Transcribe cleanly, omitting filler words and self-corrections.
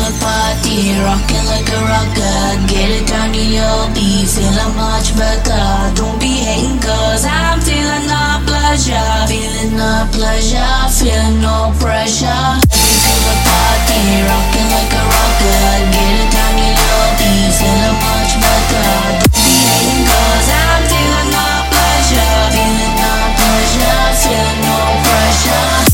a party, rocking like a rocker. Get it down and you'll be feeling much better. Don't be hating cause I'm feeling the pleasure. Feeling the pleasure, feeling no pressure. Let me feel the party, rocking like a rocker. Get it down and you'll be feeling much better. Don't be hating cause I'm feeling the pleasure. Feeling the pleasure, feeling no pressure.